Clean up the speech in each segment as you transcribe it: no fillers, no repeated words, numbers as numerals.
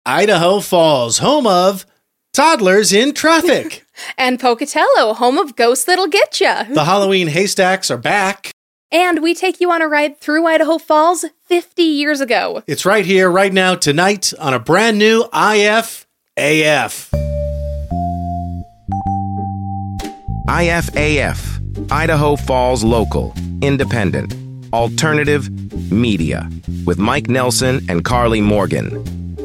Idaho Falls, home of toddlers in traffic. And Pocatello, home of ghosts that'll get ya. The Halloween haystacks are back. And we take you on a ride through Idaho Falls 50 years ago. It's right here, right now, tonight on a brand new IFAF. IFAF, Idaho Falls Local, Independent, Alternative Media, with Mike Nelson and Carly Morgan.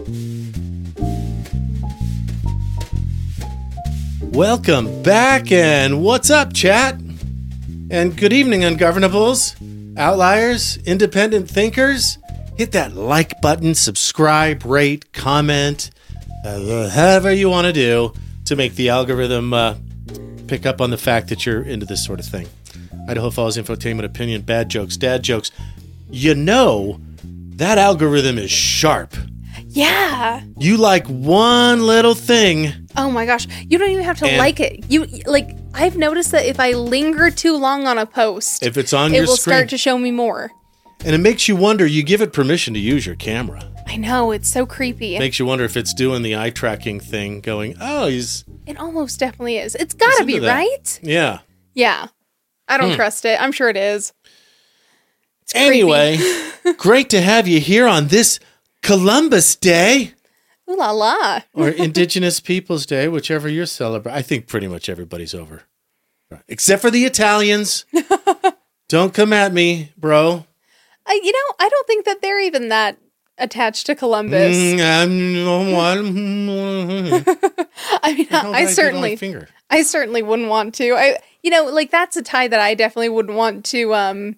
Welcome back, and what's up, chat? And good evening, ungovernables, outliers, independent thinkers. Hit that like button, subscribe, rate, comment, however you want to do to make the algorithm pick up on the fact that you're into this sort of thing. Idaho Falls Infotainment Opinion, bad jokes, dad jokes. You know, that algorithm is sharp. Yeah. You like one little thing. Oh my gosh. You don't even have to like it. I've noticed that if I linger too long on a post, if it's on it your will screen, start to show me more. And it makes you wonder, you give it permission to use your camera. I know, it's so creepy. It makes you wonder if it's doing the eye tracking thing, going, oh, he's... It almost definitely is. It's gotta be, right? Yeah. Yeah. I don't trust it. I'm sure it is. It's anyway, great to have you here on this Columbus Day. Ooh la la. Or Indigenous Peoples Day, whichever you're celebrating. I think pretty much everybody's over. Except for the Italians. Don't come at me, bro. I don't think that they're even that attached to Columbus. I certainly wouldn't want to. That's a tie that I definitely wouldn't want to,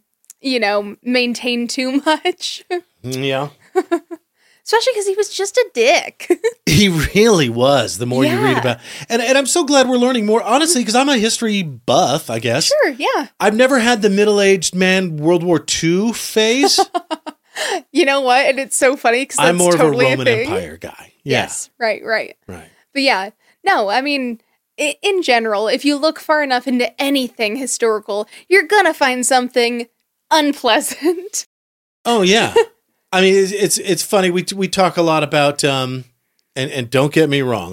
maintain too much. Yeah. Especially because he was just a dick. He really was, the more you read about. And I'm so glad we're learning more, honestly, because I'm a history buff, I guess. Sure, yeah. I've never had the middle-aged man World War II phase. You know what? And it's so funny because I'm more totally of a Roman Empire guy. Yeah. Yes, right. Right. But yeah, no, I mean, in general, if you look far enough into anything historical, you're gonna find something unpleasant. Oh, yeah. I mean, it's funny. We talk a lot about, and don't get me wrong,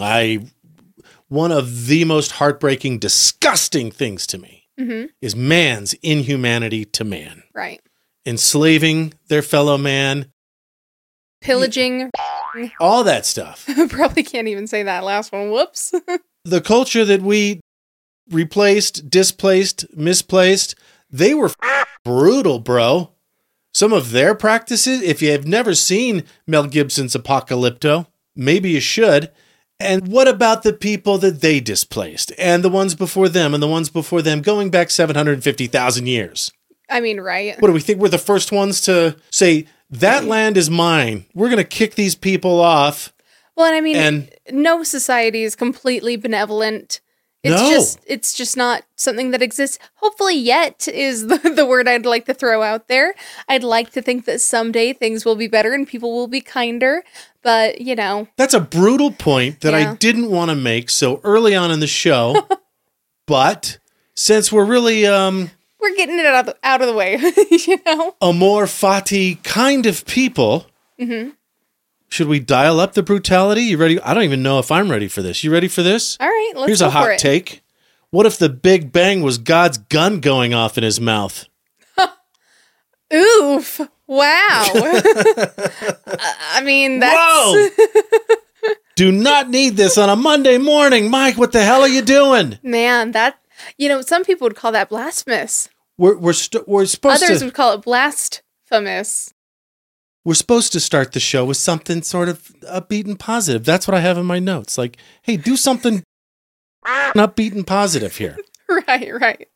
one of the most heartbreaking, disgusting things to me is man's inhumanity to man. Right. Enslaving their fellow man. Pillaging. All that stuff. Probably can't even say that last one. Whoops. The culture that we replaced, displaced, misplaced, they were brutal, bro. Some of their practices, if you have never seen Mel Gibson's Apocalypto, maybe you should. And what about the people that they displaced? And the ones before them, and the ones before them, going back 750,000 years. I mean, right. What do we think? We're the first ones to say, that land is mine. We're going to kick these people off. Well, and I mean, no society is completely benevolent. It's just not something that exists. Hopefully yet is the word I'd like to throw out there. I'd like to think that someday things will be better and people will be kinder, but That's a brutal point that I didn't want to make so early on in the show, but since we're really, we're getting it out of the way, amor fati kind of people, should we dial up the brutality? You ready? I don't even know if I'm ready for this. You ready for this? All right, let's Here's go a hot for it. take. What if the Big Bang was God's gun going off in his mouth? Oof. Wow. I mean, that's... Whoa! Do not need this on a Monday morning. Mike, what the hell are you doing? Man, that... some people would call that blasphemous. We're supposed Others to... would call it blasphemous. We're supposed to start the show with something sort of upbeat and positive. That's what I have in my notes. Like, hey, do something upbeat and positive here. Right.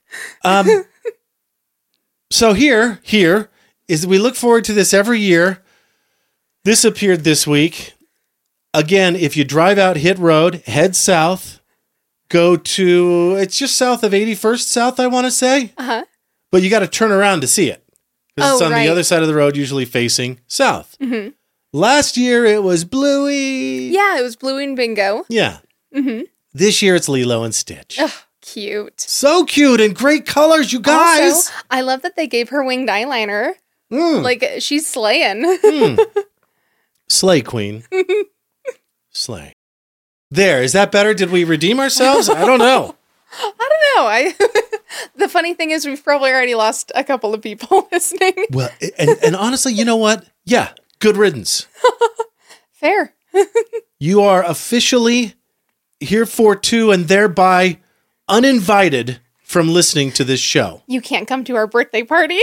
So here is we look forward to this every year. This appeared this week. Again, if you drive out Hit Road, head south, go to, it's just south of 81st South, I want to say. Uh-huh. But you got to turn around to see it. Because it's on right. the other side of the road, usually facing south. Mm-hmm. Last year, it was Bluey. Yeah, it was Bluey and Bingo. Yeah. Mm-hmm. This year, it's Lilo and Stitch. Ugh, cute. So cute and great colors, you guys. Also, I love that they gave her winged eyeliner. Like, she's slaying. Slay Queen. sleigh. There, is that better? Did we redeem ourselves? I don't know. I don't know. The funny thing is we've probably already lost a couple of people listening. Well, and honestly, you know what? Yeah, good riddance. Fair. You are officially here for two and thereby uninvited from listening to this show. You can't come to our birthday party.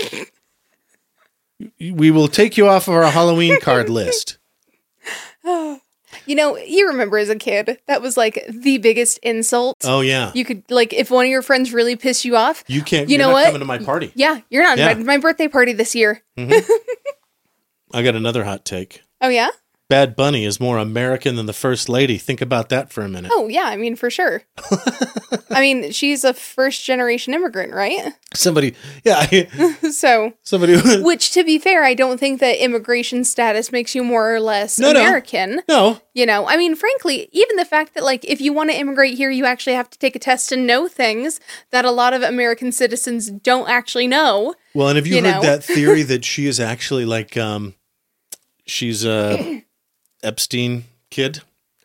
We will take you off of our Halloween card list. You know, you remember as a kid, that was like the biggest insult. Oh, yeah. You could, like, if one of your friends really pissed you off. You can't, you're not what? coming to my party. Yeah, you're not invited to my birthday party this year. Mm-hmm. I got another hot take. Oh, yeah? Bad Bunny is more American than the First Lady. Think about that for a minute. Oh, yeah, I mean, for sure. I mean, she's a first-generation immigrant, right? Somebody. So, which, to be fair, I don't think that immigration status makes you more or less American. No. You know, I mean, frankly, even the fact that, like, if you want to immigrate here, you actually have to take a test and know things that a lot of American citizens don't actually know. Well, and have you heard that theory that she is actually, like, she's a Epstein kid?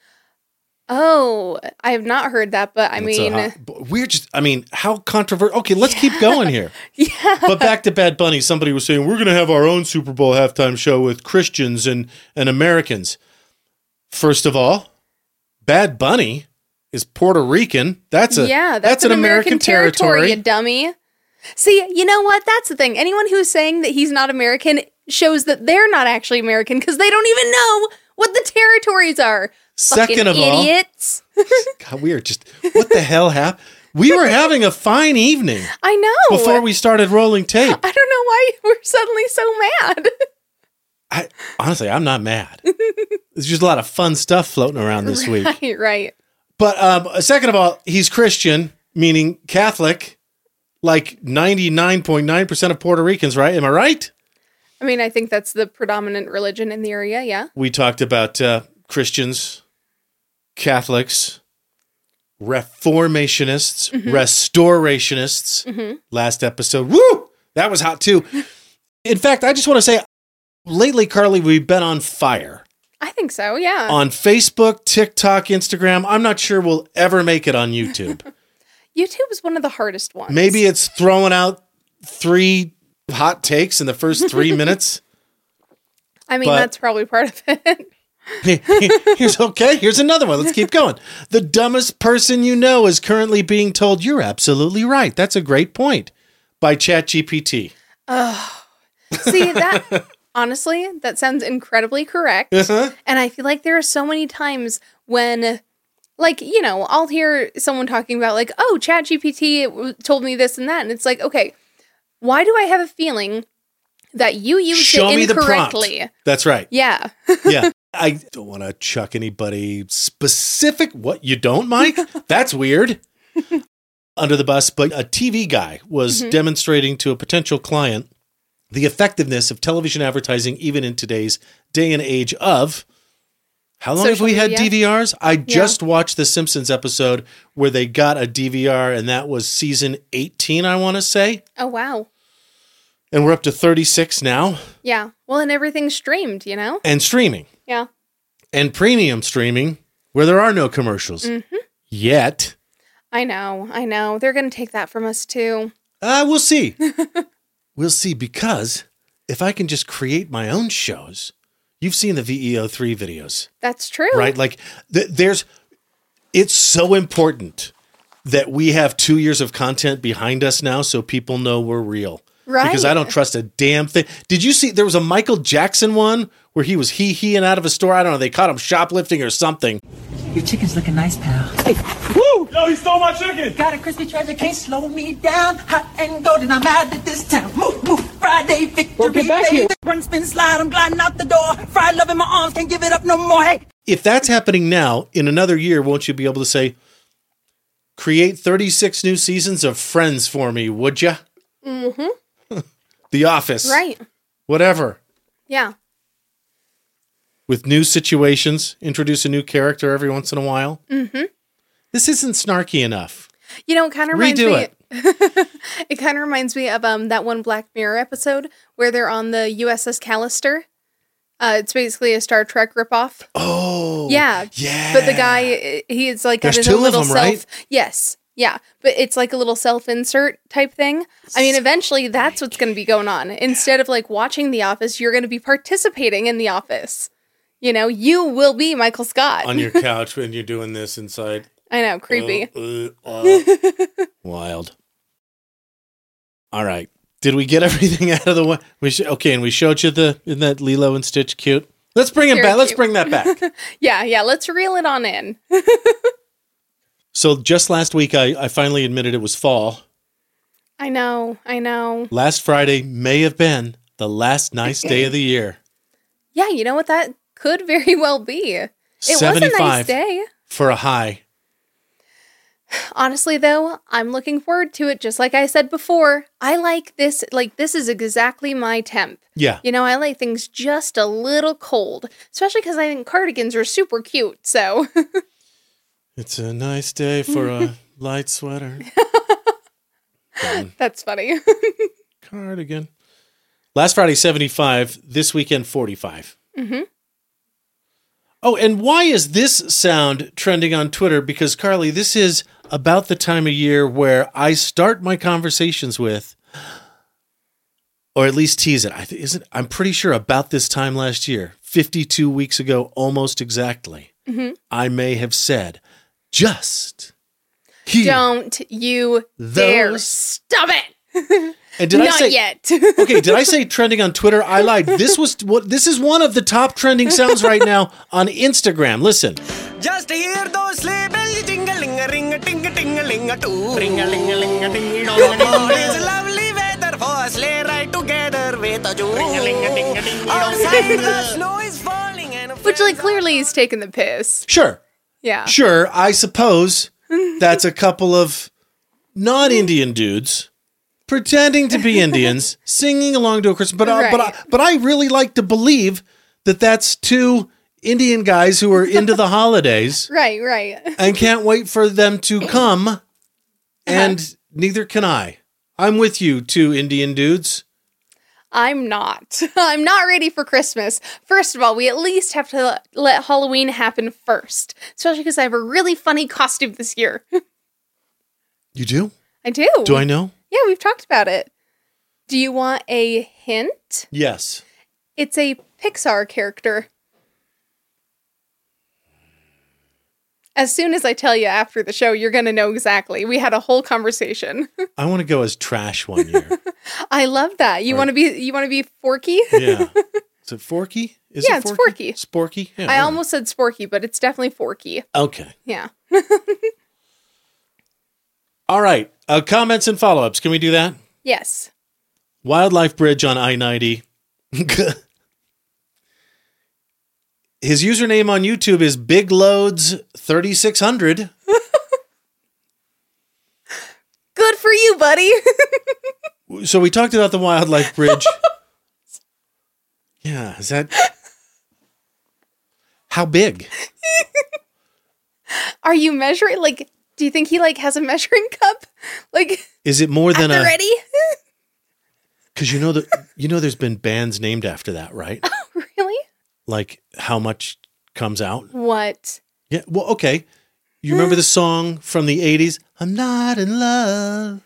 Oh, I have not heard that, but I mean... how controversial... Okay, let's keep going here. Yeah. But back to Bad Bunny, somebody was saying, we're going to have our own Super Bowl halftime show with Christians and Americans. First of all, Bad Bunny is Puerto Rican. That's an American territory, you dummy. See, you know what? That's the thing. Anyone who's saying that he's not American shows that they're not actually American because they don't even know what the territories are. Second of all, idiots. God, we are just, what the hell happened? We were having a fine evening. I know. Before we started rolling tape. I don't know why we're suddenly so mad. Honestly, I'm not mad. There's just a lot of fun stuff floating around this week. Right. But second of all, he's Christian, meaning Catholic, like 99.9% of Puerto Ricans, right? Am I right? I mean, I think that's the predominant religion in the area, yeah. We talked about Christians, Catholics, Reformationists, Restorationists last episode. Woo! That was hot too. In fact, I just want to say, lately, Carly, we've been on fire. I think so, yeah. On Facebook, TikTok, Instagram. I'm not sure we'll ever make it on YouTube. YouTube is one of the hardest ones. Maybe it's throwing out 3 hot takes in the first 3 minutes. I mean, that's probably part of it. Here's another one. Let's keep going. The dumbest person you know is currently being told you're absolutely right. That's a great point by ChatGPT. See, that honestly, that sounds incredibly correct. And I feel like there are so many times when, like, you know, I'll hear someone talking about like, oh, ChatGPT told me this and that. And it's like, okay, why do I have a feeling that you used it incorrectly? Me the prompt. That's right. Yeah. Yeah. I don't want to chuck anybody specific. What, you don't, Mike? That's weird. Under the bus. But a TV guy was demonstrating to a potential client the effectiveness of television advertising, even in today's day and age of, how long have we had DVRs? I just watched the Simpsons episode where they got a DVR, and that was season 18, I want to say. Oh, wow. And we're up to 36 now. Yeah. Well, and everything's streamed, you know? And streaming. Yeah. And premium streaming, where there are no commercials. Yet. I know. They're going to take that from us, too. We'll see. We'll see, because if I can just create my own shows, you've seen the VEO3 videos. That's true. Right? Like, it's so important that we have 2 years of content behind us now so people know we're real. Right. Because I don't trust a damn thing. Did you see, there was a Michael Jackson one where he was he-heing out of a store. I don't know. They caught him shoplifting or something. Your chicken's looking nice, pal. Hey, woo! Yo, he stole my chicken! Got a crispy treasure, can't slow me down. Hot and golden, I'm out of this town. Move, Friday victory. Well, get back here. Run, spin, slide, I'm gliding out the door. Fried love in my arms, can't give it up no more. Hey. If that's happening now, in another year, won't you be able to say, create 36 new seasons of Friends for me, would ya? The Office. Right. Whatever. Yeah. With new situations, introduce a new character every once in a while. This isn't snarky enough. You know, it kind of reminds Redo me. It kind of reminds me of that one Black Mirror episode where they're on the USS Callister. It's basically a Star Trek ripoff. Oh. Yeah. Yeah. But the guy, he's like There's got his two own little of them, self. right? Yes. Yeah. But it's like a little self-insert type thing. I mean, eventually that's what's going to be going on. Instead of like watching The Office, you're going to be participating in The Office. You know, you will be Michael Scott. On your couch when you're doing this inside. I know, creepy. Wild. All right. Did we get everything out of the way? Okay, and we showed you in that Lilo and Stitch cute. Let's bring it Very back. Let's cute. bring that back. Yeah, let's reel it on in. So just last week, I finally admitted it was fall. I know. Last Friday may have been the last nice day of the year. Yeah, you know what? That could very well be. It was a 75 nice day. for a high. Honestly, though, I'm looking forward to it. Just like I said before, I like this. Like, this is exactly my temp. Yeah. You know, I like things just a little cold, especially because I think cardigans are super cute. So, It's a nice day for a light sweater. that's funny. Cardigan. Last Friday, 75. This weekend, 45. Mm-hmm. Oh, and why is this sound trending on Twitter? Because, Carly, this is about the time of year where I start my conversations with, or at least tease it. I'm pretty sure about this time last year, 52 weeks ago, almost exactly, I may have said, just here. Don't you dare Those- stop it. And did I Not say, yet. Okay, did I say trending on Twitter? I lied. This is one of the top trending sounds right now on Instagram. Listen. Just hear those sleigh bells jingling-a-ring, ting-a-ting-a-ling-a-too. Ring-a-ling-a-ling-a-ding-dong. It's lovely weather for a sleigh ride together with a Jew. Outside the snow is falling and Which, like, clearly he's taking the piss. Sure. Yeah. Sure, I suppose that's a couple of non-Indian dudes pretending to be Indians singing along to a Christmas. But I really like to believe that that's two Indian guys who are into the holidays Right. and can't wait for them to come. And neither can I. I'm with you, two Indian dudes. I'm not. I'm not ready for Christmas. First of all, we at least have to let Halloween happen first. Especially because I have a really funny costume this year. You do? I do. Do I know? Yeah, we've talked about it. Do you want a hint? Yes. It's a Pixar character. As soon as I tell you after the show, you're going to know exactly. We had a whole conversation. I want to go as Trash one year. I love that. You want to be Forky? Yeah. Is it Forky? Is Yeah, it it's Forky. Sporky? Yeah, I yeah. almost said Sporky, but it's definitely Forky. Okay. Yeah. All right. Comments and follow-ups. Can we do that? Yes. Wildlife Bridge on I-90. His username on YouTube is BigLoads3600. Good for you, buddy. So we talked about the Wildlife Bridge. Yeah, is that... How big? Are you measuring? Like, do you think he has a measuring cup? Like, Is it more than a... ready? Because you know there's been bands named after that, right? Really? Like how much comes out? What? Yeah, well, okay. You remember the song from the 80s? I'm not in love.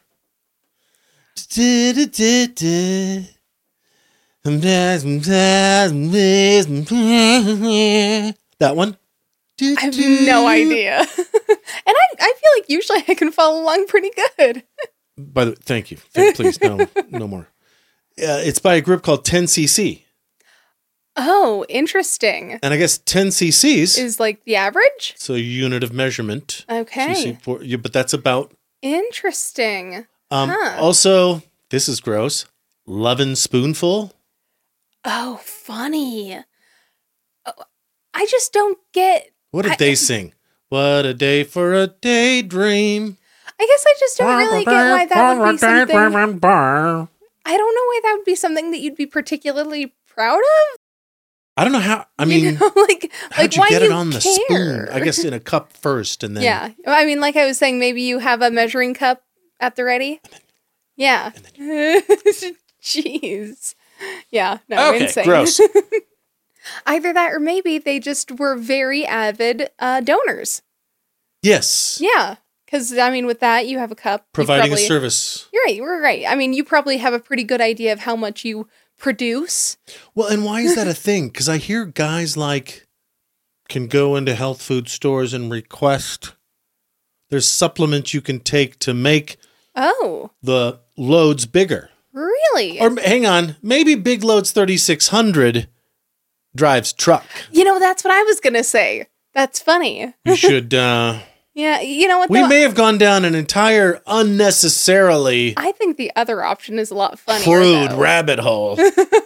That one? I have no idea. And I feel like usually I can follow along pretty good. By the way, thank you. Please, no more. It's by a group called 10cc. Oh, interesting. And I guess 10 cc's Is like the average? so a unit of measurement. Okay. But that's about... Interesting. Also, this is gross. Lovin' Spoonful. Oh, funny. Oh, I just don't get... What did they sing? What a day for a daydream. I guess I just don't really get why that would be something... I don't know why that would be something that you'd be particularly proud of. I don't know how. I mean, You know, how'd you why get you it on the care? spoon? I guess in a cup first, and then Yeah. I mean, like I was saying, maybe you have a measuring cup at the ready. Yeah. Jeez. Yeah. No, Okay, insane. gross. Either that or maybe they just were very avid donors. Yes. Yeah. Because, I mean, with that, you have a cup. Providing a service. You're right. I mean, you probably have a pretty good idea of how much you produce. Well, and why is that a thing? Because I hear guys can go into health food stores and request there's supplements you can take to make the loads bigger. Really? Or hang on, maybe Big Loads 3600 drives truck. That's what I was going to say. That's funny. You should... Yeah, you know what? We may have gone down an entire unnecessarily... I think the other option is a lot funnier, crude rabbit hole.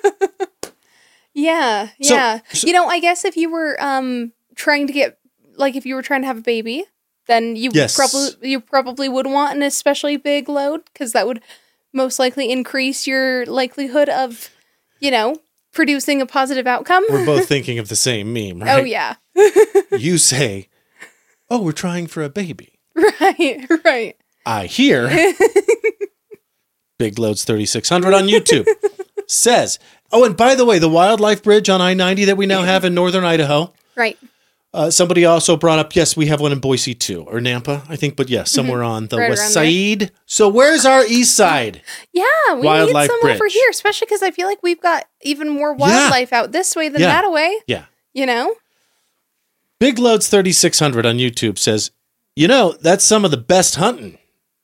Yeah. So, I guess if you were trying to get... if you were trying to have a baby, then you probably would want an especially big load, because that would most likely increase your likelihood of, producing a positive outcome. We're both thinking of the same meme, right? Oh, yeah. You say, oh, we're trying for a baby. Right. I hear Big Loads 3600 on YouTube says, oh, and by the way, the Wildlife Bridge on I-90 that we now have in northern Idaho. Right. Somebody also brought up, yes, we have one in Boise too, or Nampa, I think, but yes, somewhere on the west side. So where's our east side? Yeah, we Wildlife need some Bridge. over here, especially because I feel like we've got even more wildlife out this way than that away. Yeah. Big Loads 3600 on YouTube says, that's some of the best hunting.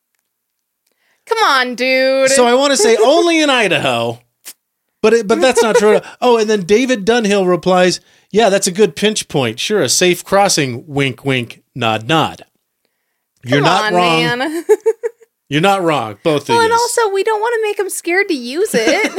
Come on, dude. So I want to say only in Idaho, but that's not true. Oh, and then David Dunhill replies, yeah, that's a good pinch point. Sure, a safe crossing, wink, wink, nod, nod. You're not wrong. Man. You're not wrong, both of you. Well, and also, we don't want to make them scared to use it.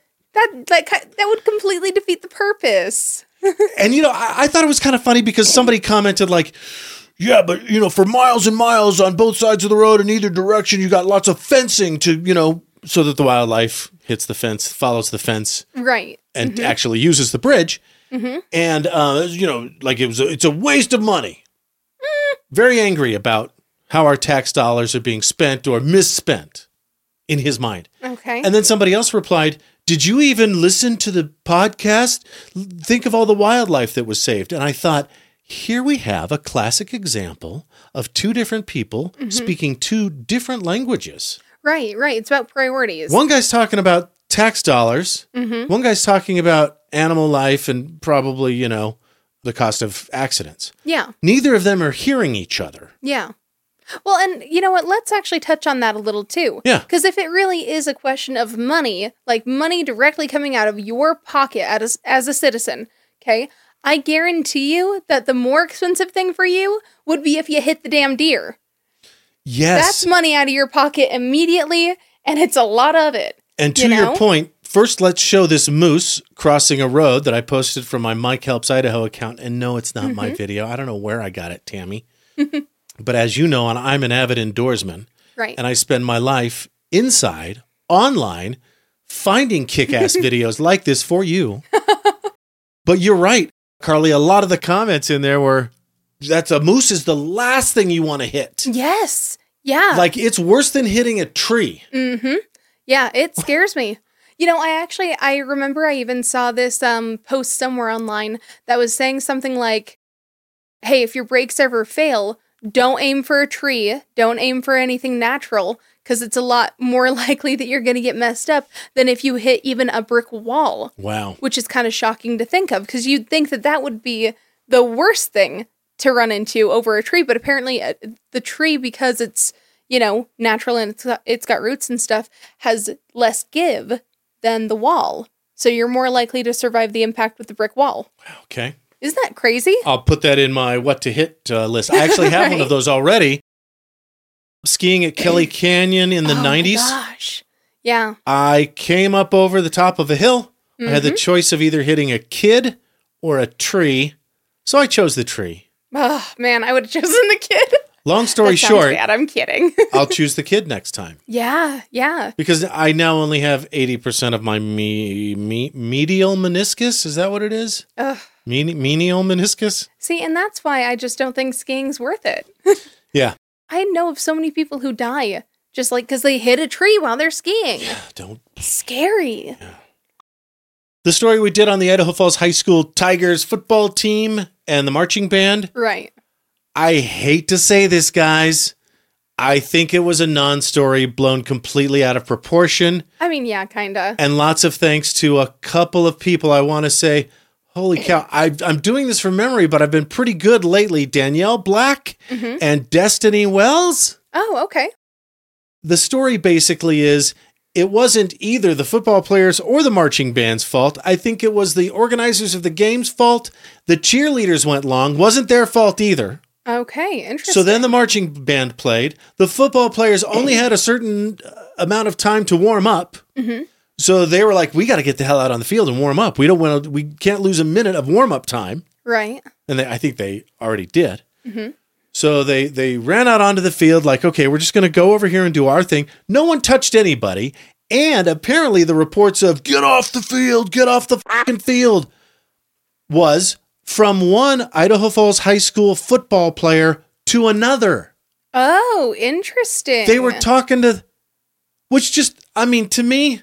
that would completely defeat the purpose. And, I thought it was kind of funny because somebody commented yeah, but, for miles and miles on both sides of the road in either direction, you got lots of fencing to, so that the wildlife hits the fence, follows the fence. Right. And actually uses the bridge. Mm-hmm. And, it's a waste of money. Very angry about how our tax dollars are being spent or misspent in his mind. Okay. And then somebody else replied, did you even listen to the podcast? Think of all the wildlife that was saved. And I thought, here we have a classic example of two different people speaking two different languages. Right. It's about priorities. One guy's talking about tax dollars. Mm-hmm. One guy's talking about animal life and probably, the cost of accidents. Yeah. Neither of them are hearing each other. Yeah. Well, and you know what? Let's actually touch on that a little too. Yeah. Because if it really is a question of money, like money directly coming out of your pocket as a citizen, okay, I guarantee you that the more expensive thing for you would be if you hit the damn deer. Yes. That's money out of your pocket immediately, and it's a lot of it. And to your point, first let's show this moose crossing a road that I posted from my Mike Helps Idaho account. And no, it's not my video. I don't know where I got it, Tammy. But as you know, I'm an avid indoorsman. Right. And I spend my life inside, online, finding kick-ass videos like this for you. But you're right, Carly. A lot of the comments in there were, that's a moose is the last thing you want to hit. Yes. Yeah. It's worse than hitting a tree. Mm-hmm. Yeah, it scares me. I remember I even saw this post somewhere online that was saying something like, hey, if your brakes ever fail, don't aim for a tree. Don't aim for anything natural, because it's a lot more likely that you're going to get messed up than if you hit even a brick wall. Wow. Which is kind of shocking to think of, because you'd think that would be the worst thing to run into over a tree. But apparently the tree, because it's, natural and it's got roots and stuff, has less give than the wall. So you're more likely to survive the impact with the brick wall. Okay. Isn't that crazy? I'll put that in my what to hit list. I actually have one of those already. Skiing at Kelly Canyon in the 90s. Oh my gosh. Yeah. I came up over the top of a hill. I had the choice of either hitting a kid or a tree. So I chose the tree. Oh, man, I would have chosen the kid. Long story that sounds short, bad. I'm kidding. I'll choose the kid next time. Yeah. Because I now only have 80% of my medial meniscus. Is that what it is? Ugh. Menial meniscus? See, and that's why I just don't think skiing's worth it. Yeah. I know of so many people who die just because they hit a tree while they're skiing. Don't. Scary. Yeah. The story we did on the Idaho Falls High School Tigers football team and the marching band. Right. I hate to say this, guys. I think it was a non-story blown completely out of proportion. I mean, yeah, kind of. And lots of thanks to a couple of people. I want to say, holy cow, I'm doing this from memory, but I've been pretty good lately. Danielle Black and Destiny Wells. Oh, okay. The story basically is, it wasn't either the football players or the marching band's fault. I think it was the organizers of the game's fault. The cheerleaders went long. Wasn't their fault either. Okay, interesting. So then the marching band played. The football players only had a certain amount of time to warm up. So they were like, we got to get the hell out on the field and warm up. We can't lose a minute of warm up time. Right. And I think they already did. So they ran out onto the field like, okay, we're just going to go over here and do our thing. No one touched anybody. And apparently the reports of get off the fucking field was from one Idaho Falls High School football player to another. Oh, interesting. They were talking to, which just, I mean, to me,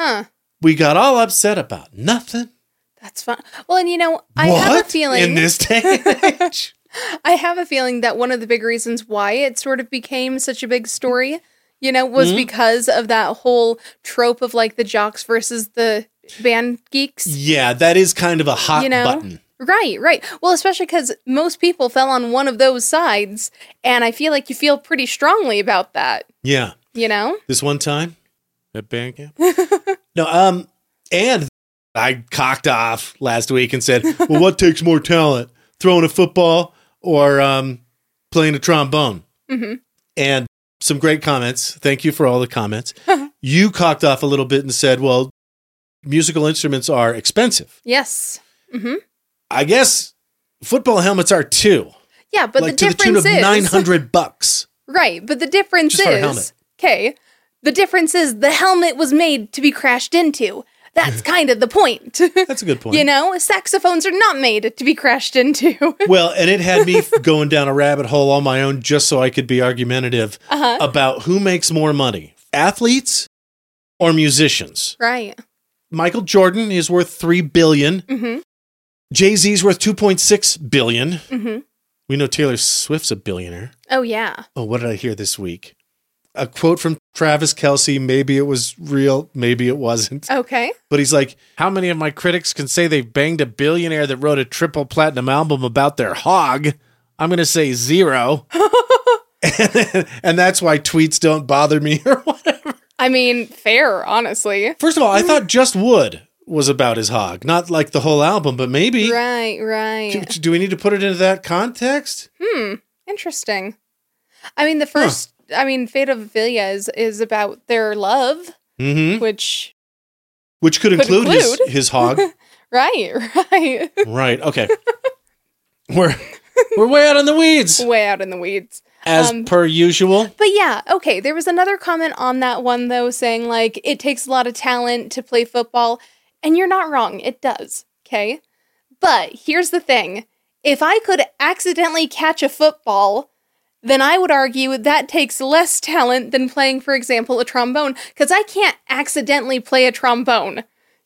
we got all upset about nothing. That's fun. Well, and I have a feeling in this day and age. I have a feeling that one of the big reasons why it sort of became such a big story, was because of that whole trope of like the jocks versus the band geeks. Yeah, that is kind of a hot button. Right. Well, especially because most people fell on one of those sides, and I feel like you feel pretty strongly about that. Yeah. This one time at band camp? No, and I cocked off last week and said, well, what takes more talent? Throwing a football or playing a trombone? And some great comments. Thank you for all the comments. You cocked off a little bit and said, well, musical instruments are expensive. Yes. I guess football helmets are too. Yeah, but like the difference to the tune of $900. Right, but the difference just for a helmet. Okay, the difference is the helmet was made to be crashed into. That's kind of the point. That's a good point. Saxophones are not made to be crashed into. Well, and it had me going down a rabbit hole on my own just so I could be argumentative about who makes more money, athletes or musicians. Right. Michael Jordan is worth $3 billion. Jay-Z's worth $2.6 billion. We know Taylor Swift's a billionaire. Oh, yeah. Oh, what did I hear this week? A quote from Travis Kelce. Maybe it was real. Maybe it wasn't. Okay. But he's like, how many of my critics can say they've banged a billionaire that wrote a triple platinum album about their hog? I'm going to say 0. And that's why tweets don't bother me or whatever. I mean, fair, honestly. First of all, I thought Just Wood was about his hog. Not like the whole album, but maybe. Right. Do we need to put it into that context? Interesting. I mean, the first... I mean, Fate of Ophelia is about their love, which could include his hog. Right. Right. Okay. We're way out in the weeds. Way out in the weeds. As per usual. But yeah, okay. There was another comment on that one, though, saying, like, it takes a lot of talent to play football. And you're not wrong. It does. Okay? But here's the thing. If I could accidentally catch a football, then I would argue that takes less talent than playing, for example, a trombone. Because I can't accidentally play a trombone.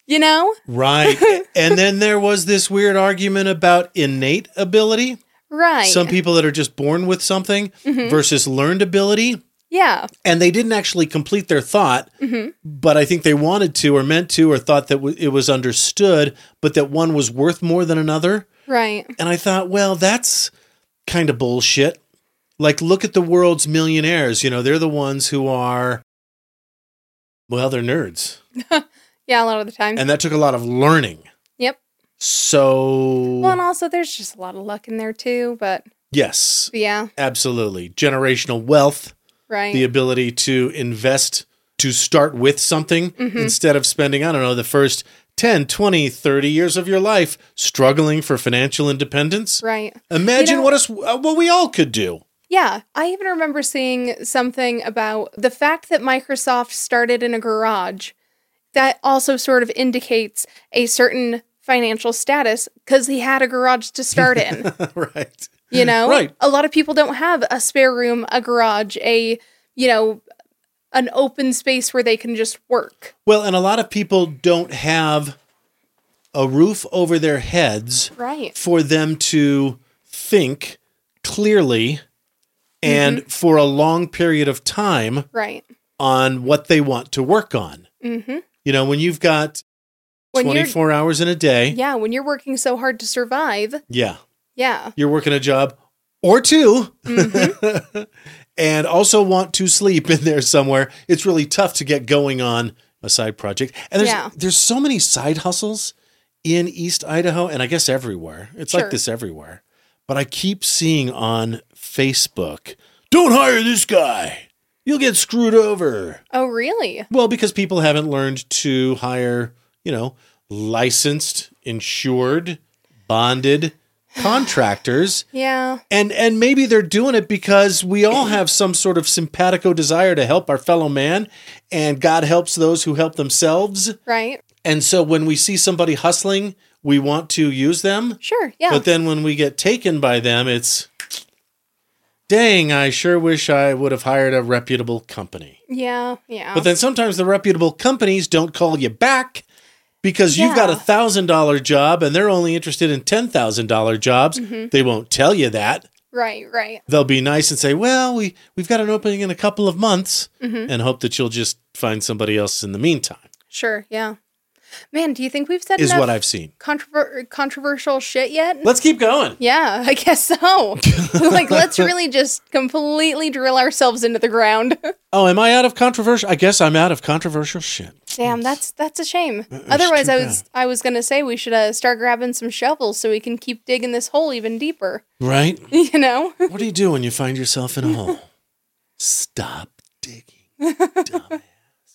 Right. And then there was this weird argument about innate ability. Right. Some people that are just born with something versus learned ability. Yeah. And they didn't actually complete their thought, but I think they wanted to or meant to or thought that it was understood, but that one was worth more than another. Right. And I thought, well, that's kind of bullshit. Like, look at the world's millionaires. They're the ones who are, well, they're nerds. Yeah, a lot of the time. And that took a lot of learning. Yep. So... Well, and also there's just a lot of luck in there too, but... Yes. Yeah. Absolutely. Generational wealth. Right. The ability to invest, to start with something instead of spending, I don't know, the first 10, 20, 30 years of your life struggling for financial independence. Right. Imagine what we all could do. Yeah. I even remember seeing something about the fact that Microsoft started in a garage. That also sort of indicates a certain financial status because he had a garage to start in. Right. Right. A lot of people don't have a spare room, a garage, an open space where they can just work. Well, and a lot of people don't have a roof over their heads Right. for them to think clearly and for a long period of time Right. on what they want to work on. Mm-hmm. You know, when you've got When 24 hours in a day. Yeah, when you're working so hard to survive. Yeah. Yeah. You're working a job or two and also want to sleep in there somewhere. It's really tough to get going on a side project. And there's so many side hustles in East Idaho, and I guess everywhere. It's like this everywhere. But I keep seeing on Facebook, don't hire this guy. You'll get screwed over. Oh, really? Well, because people haven't learned to hire, licensed, insured, bonded contractors. Yeah. And maybe they're doing it because we all have some sort of simpatico desire to help our fellow man, and God helps those who help themselves. Right. And so when we see somebody hustling, we want to use them. Sure, yeah. But then when we get taken by them, it's, dang, I sure wish I would have hired a reputable company. Yeah, yeah. But then sometimes the reputable companies don't call you back because you've got a $1,000 job and they're only interested in $10,000 jobs. They won't tell you that. Right, right. They'll be nice and say, well, we've got an opening in a couple of months and hope that you'll just find somebody else in the meantime. Sure, yeah. Man, do you think we've said Is enough what I've seen. Controversial shit yet? Let's keep going. Yeah, I guess so. Let's really just completely drill ourselves into the ground. Oh, am I out of controversial? I guess I'm out of controversial shit. Damn, that's a shame. Otherwise, I was gonna say we should start grabbing some shovels so we can keep digging this hole even deeper. Right? You know? What do you do when you find yourself in a hole? Stop digging. Dumbass.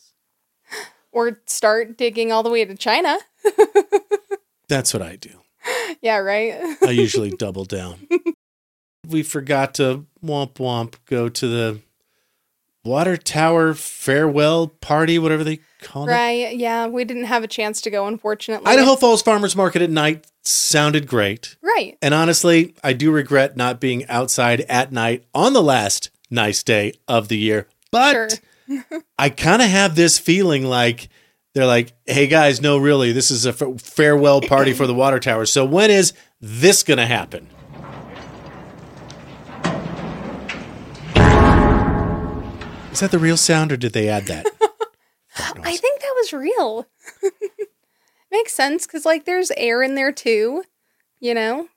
Or start digging all the way to China. That's what I do. Yeah, right? I usually double down. We forgot to go to the water tower farewell party, whatever they call it. Right, yeah. We didn't have a chance to go, unfortunately. Idaho Falls Farmers Market at night sounded great. Right. And honestly, I do regret not being outside at night on the last nice day of the year. But I kind of have this feeling like they're like, hey guys, no, really, this is a farewell party for the water tower. So when is this going to happen? Is that the real sound or did they add that? I think that was real. Makes sense because there's air in there too, you know?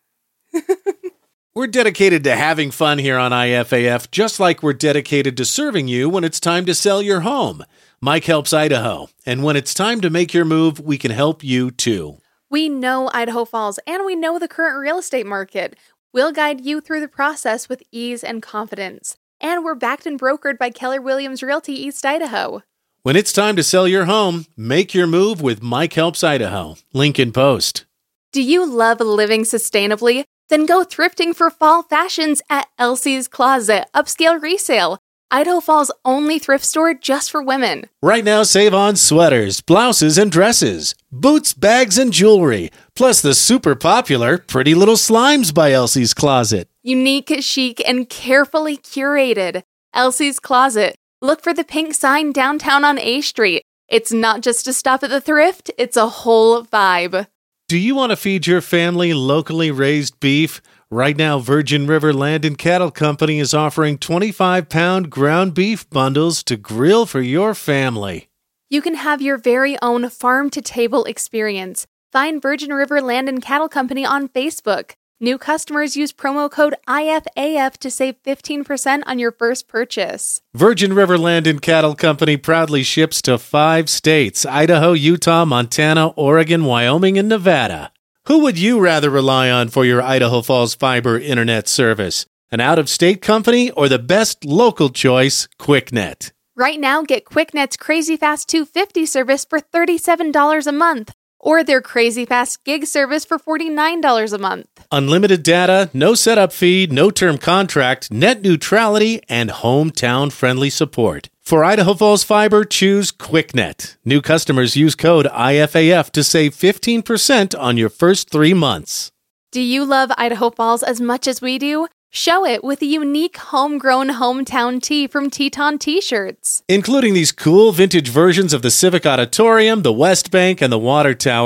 We're dedicated to having fun here on IFAF, just like we're dedicated to serving you when it's time to sell your home. Mike Helps Idaho. And when it's time to make your move, we can help you too. We know Idaho Falls and we know the current real estate market. We'll guide you through the process with ease and confidence. And we're backed and brokered by Keller Williams Realty East Idaho. When it's time to sell your home, make your move with Mike Helps Idaho. Link in post. Do you love living sustainably? Then go thrifting for fall fashions at Elsie's Closet Upscale Resale, Idaho Falls' only thrift store just for women. Right now, save on sweaters, blouses, and dresses, boots, bags, and jewelry, plus the super popular Pretty Little Slimes by Elsie's Closet. Unique, chic, and carefully curated. Elsie's Closet. Look for the pink sign downtown on A Street. It's not just a stop at the thrift, it's a whole vibe. Do you want to feed your family locally raised beef? Right now, Virgin River Land and Cattle Company is offering 25-pound ground beef bundles to grill for your family. You can have your very own farm-to-table experience. Find Virgin River Land and Cattle Company on Facebook. New customers use promo code IFAF to save 15% on your first purchase. Virgin River Land and Cattle Company proudly ships to 5 states: Idaho, Utah, Montana, Oregon, Wyoming, and Nevada. Who would you rather rely on for your Idaho Falls fiber internet service? An out-of-state company or the best local choice, QuickNet? Right now, get QuickNet's Crazy Fast 250 service for $37 a month, or their Crazy Fast Gig service for $49 a month. Unlimited data, no setup fee, no term contract, net neutrality, and hometown-friendly support. For Idaho Falls Fiber, choose QuickNet. New customers use code IFAF to save 15% on your first 3 months. Do you love Idaho Falls as much as we do? Show it with a unique homegrown hometown tee from Teton T-shirts. Including these cool vintage versions of the Civic Auditorium, the West Bank, and the Water Tower,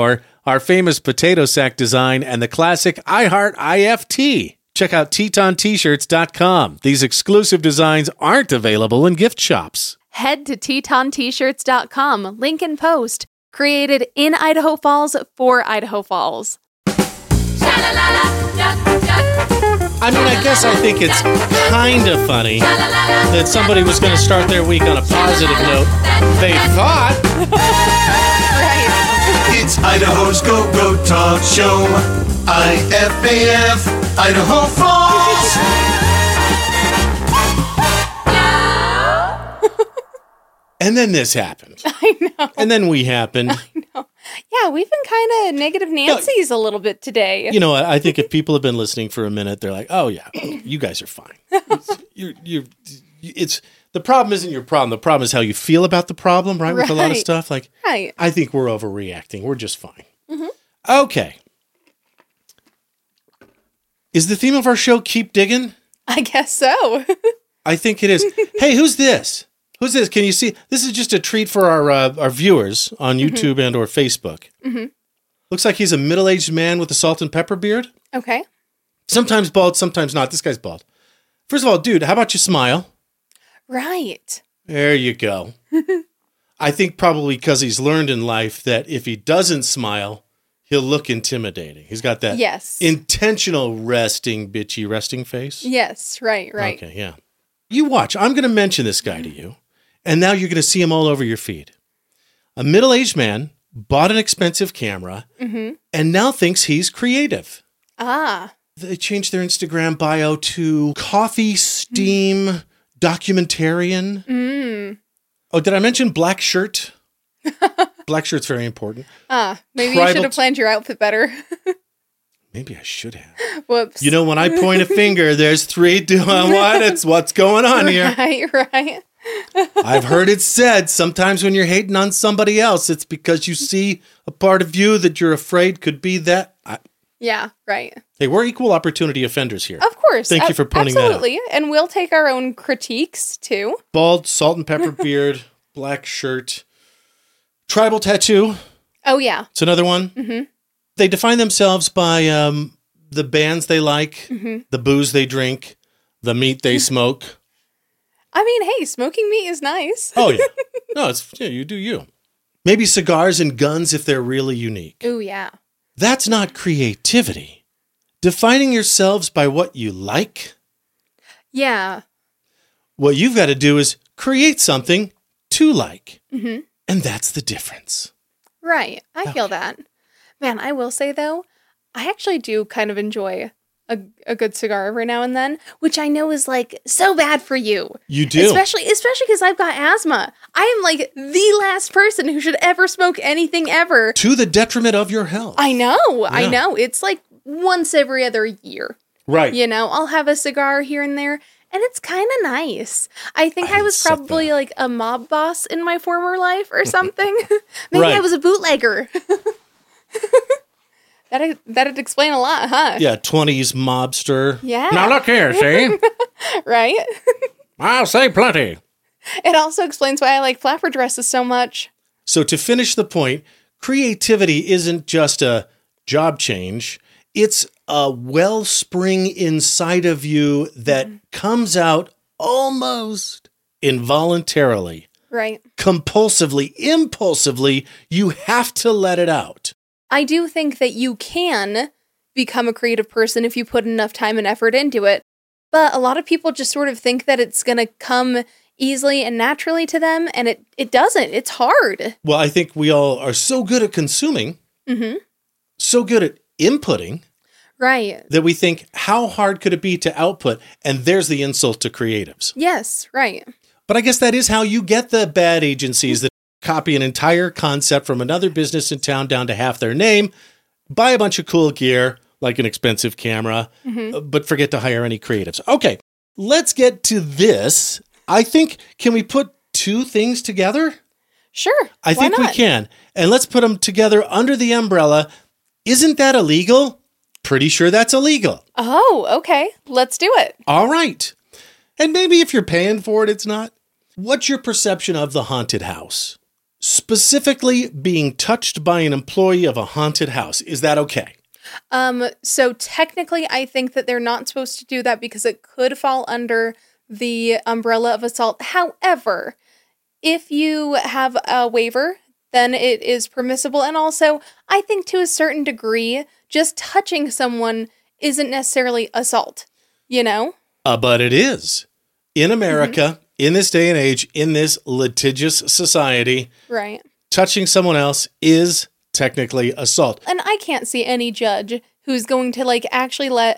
our famous potato sack design, and the classic I Heart IFT. Check out TetonT-shirts.com. These exclusive designs aren't available in gift shops. Head to TetonT-shirts.com, link in post. Created in Idaho Falls for Idaho Falls. I mean, I guess I think it's kind of funny that somebody was going to start their week on a positive note. They thought. Right. It's Idaho's Go-Go Talk Show. IFAF, Idaho Falls. And then this happened. I know. And then we happened. I know. Yeah, we've been kind of negative Nancy's a little bit today. You know, I think if people have been listening for a minute, they're like, "Oh yeah, you guys are fine." It's the problem isn't your problem. The problem is how you feel about the problem, right? With a lot of stuff, like, right. I think we're overreacting. We're just fine. Mm-hmm. Okay. Is the theme of our show "Keep Digging"? I guess so. I think it is. Hey, who's this? Who's this? Can you see? This is just a treat for our viewers on YouTube and or Facebook. Mm-hmm. Looks like he's a middle-aged man with a salt and pepper beard. Okay. Sometimes bald, sometimes not. This guy's bald. First of all, dude, how about you smile? Right. There you go. I think probably because he's learned in life that if he doesn't smile, he'll look intimidating. He's got that intentional resting face. Yes, right. Okay, yeah. You watch. I'm going to mention this guy to you. And now you're going to see him all over your feed. A middle-aged man bought an expensive camera and now thinks he's creative. Ah. They changed their Instagram bio to Coffee Steam Documentarian. Mm. Oh, did I mention black shirt? Black shirt's very important. Maybe you should have planned your outfit better. Maybe I should have. Whoops. You know, when I point a finger, there's three doing what? It's what's going on here. Right. I've heard it said sometimes when you're hating on somebody else, it's because you see a part of you that you're afraid could be that. Yeah, right. Hey, we're equal opportunity offenders here. Of course. Thank you for pointing that out. Absolutely. And we'll take our own critiques, too. Bald, salt and pepper beard, black shirt, tribal tattoo. Oh, yeah. It's another one. Mm-hmm. They define themselves by the bands they like, the booze they drink, the meat they smoke. I mean, hey, smoking meat is nice. Oh, yeah. No, you do you. Maybe cigars and guns if they're really unique. Oh, yeah. That's not creativity. Defining yourselves by what you like. Yeah. What you've got to do is create something to like. Mm-hmm. And that's the difference. Right. I feel that. Man, I will say, though, I actually do kind of enjoy a good cigar every now and then, which I know is like so bad for you. You do. Especially because I've got asthma. I am like the last person who should ever smoke anything ever. To the detriment of your health. I know. Yeah. I know. It's like once every other year. Right. You know, I'll have a cigar here and there, and it's kind of nice. I think I was probably like a mob boss in my former life or something. Maybe I was a bootlegger. That'd explain a lot, huh? Yeah, 20s mobster. Yeah. Now look here, see? Right? I'll say plenty. It also explains why I like flapper dresses so much. So to finish the point, creativity isn't just a job change. It's a wellspring inside of you that comes out almost involuntarily. Right. Compulsively, impulsively, you have to let it out. I do think that you can become a creative person if you put enough time and effort into it. But a lot of people just sort of think that it's going to come easily and naturally to them, and it doesn't. It's hard. Well, I think we all are so good at consuming, so good at inputting, right, that we think, how hard could it be to output? And there's the insult to creatives. Yes, right. But I guess that is how you get the bad agencies that copy an entire concept from another business in town down to half their name, buy a bunch of cool gear, like an expensive camera, but forget to hire any creatives. Okay, let's get to this. I think, can we put two things together? Sure. I think we can. And let's put them together under the umbrella. Isn't that illegal? Pretty sure that's illegal. Oh, okay. Let's do it. All right. And maybe if you're paying for it, it's not. What's your perception of the haunted house? specifically being touched by an employee of a haunted house. Is that okay? So technically, I think that they're not supposed to do that because it could fall under the umbrella of assault. However, if you have a waiver, then it is permissible. And also, I think to a certain degree, just touching someone isn't necessarily assault, you know? But it is. In America, in this day and age, in this litigious society, right, touching someone else is technically assault. And I can't see any judge who's going to, like, actually let